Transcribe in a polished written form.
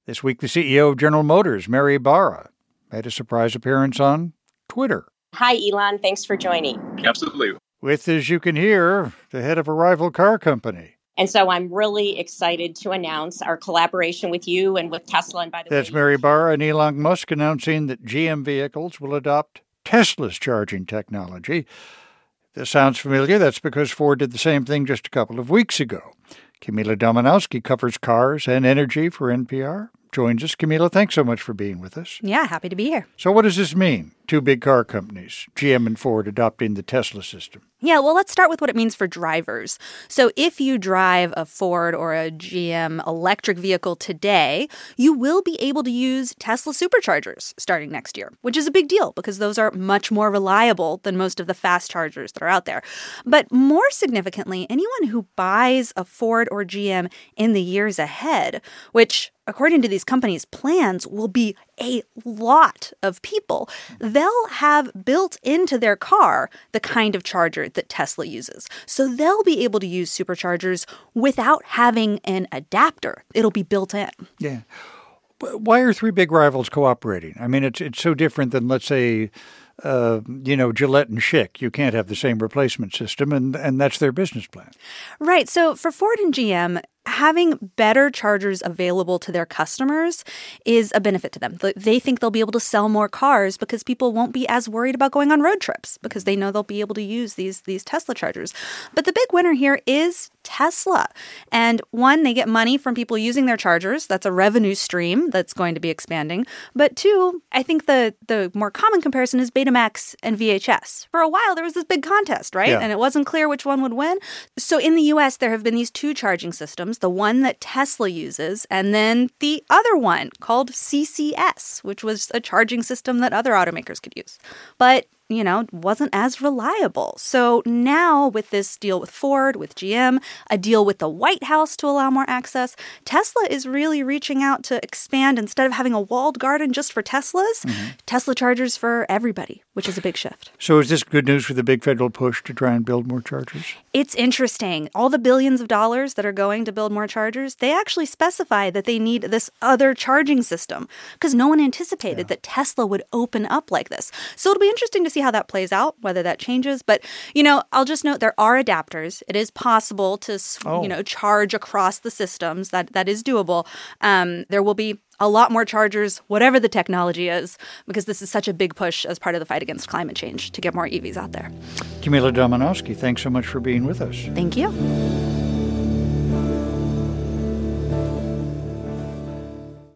This week, the CEO of General Motors, Mary Barra, made a surprise appearance on Twitter. Hi, Elon. Thanks for joining. Absolutely. With, as you can hear, the head of a rival car company. And so I'm really excited to announce our collaboration with you and with Tesla. And by the way, That's Mary Barra and Elon Musk announcing that GM vehicles will adopt Tesla's charging technology. If this sounds familiar, that's because Ford did the same thing just a couple of weeks ago. Camila Dominowski covers cars and energy for NPR. Joins us. Camila, thanks so much for being with us. Yeah, happy to be here. So what does this mean? Two big car companies, GM and Ford, adopting the Tesla system. Yeah, well, let's start with what it means for drivers. So if you drive a Ford or a GM electric vehicle today, you will be able to use Tesla superchargers starting next year, which is a big deal because those are much more reliable than most of the fast chargers that are out there. But more significantly, anyone who buys a Ford or GM in the years ahead, which according to these companies' plans will be a lot of people, they'll have built into their car the kind of charger that Tesla uses. So they'll be able to use superchargers without having an adapter. It'll be built in. Yeah. Why are three big rivals cooperating? I mean, it's so different than, let's say, Gillette and Schick. You can't have the same replacement system, and that's their business plan. Right. So for Ford and GM, having better chargers available to their customers is a benefit to them. They think they'll be able to sell more cars because people won't be as worried about going on road trips because they know they'll be able to use these Tesla chargers. But the big winner here is Tesla. And one, they get money from people using their chargers. That's a revenue stream that's going to be expanding. But two, I think the more common comparison is Betamax and VHS. For a while, there was this big contest, right? Yeah. And it wasn't clear which one would win. So in the U.S., there have been these two charging systems, the one that Tesla uses, and then the other one called CCS, which was a charging system that other automakers could use. But wasn't as reliable. So now with this deal with Ford, with GM, a deal with the White House to allow more access, Tesla is really reaching out to expand. Instead of having a walled garden just for Teslas, Tesla chargers for everybody, which is a big shift. So is this good news for the big federal push to try and build more chargers? It's interesting. All the billions of dollars that are going to build more chargers, they actually specify that they need this other charging system because no one anticipated that Tesla would open up like this. So it'll be interesting to see how that plays out, whether that changes. But, I'll just note there are adapters. It is possible to, charge across the systems. That is doable. There will be a lot more chargers, whatever the technology is, because this is such a big push as part of the fight against climate change to get more EVs out there. Camila Dominowski, thanks so much for being with us. Thank you.